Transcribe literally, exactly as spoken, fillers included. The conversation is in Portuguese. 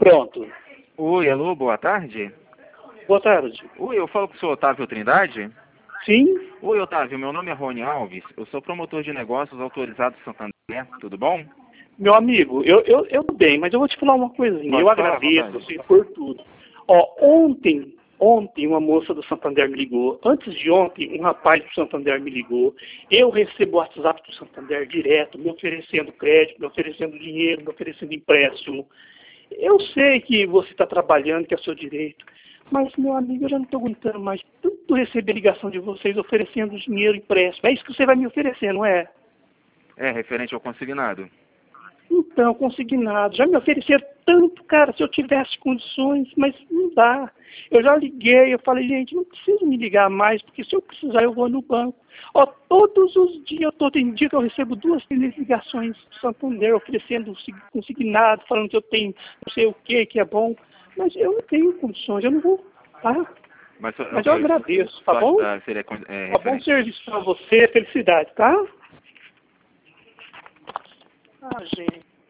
Pronto. Oi, alô, boa tarde. Boa tarde. Oi, eu falo com o senhor Otávio Trindade? Sim? Oi, Otávio, meu nome é Rony Alves, eu sou promotor de negócios autorizado em Santander, tudo bom? Meu amigo, eu, eu, eu bem, mas eu vou te falar uma coisinha. Pode Eu falar à agradeço vontade. você por tudo. Ó, ontem, ontem uma moça do Santander me ligou. Antes de ontem, um rapaz do Santander me ligou. Eu recebo o WhatsApp do Santander direto, me oferecendo crédito, me oferecendo dinheiro, me oferecendo empréstimo. Eu sei que você está trabalhando, que é seu direito. Mas, meu amigo, eu já não estou aguentando mais tanto receber ligação de vocês oferecendo dinheiro empréstimo. É isso que você vai me oferecer, não é? É, referente ao consignado. Então, consignado. Já me ofereceram tanto, cara, se eu tivesse condições, mas não dá. Eu já liguei, eu falei, gente, não preciso me ligar mais, porque se eu precisar eu vou no banco. Ó, todos os dias, todo dia que eu recebo duas, três ligações do Santander oferecendo consignado, falando que eu tenho não sei o que, que é bom. Mas eu não tenho condições, eu não vou, tá? Mas, Mas eu ok, agradeço, tá só, bom? ah, seria é, Tá bom referente. serviço pra você, felicidade, tá? Ah, gente.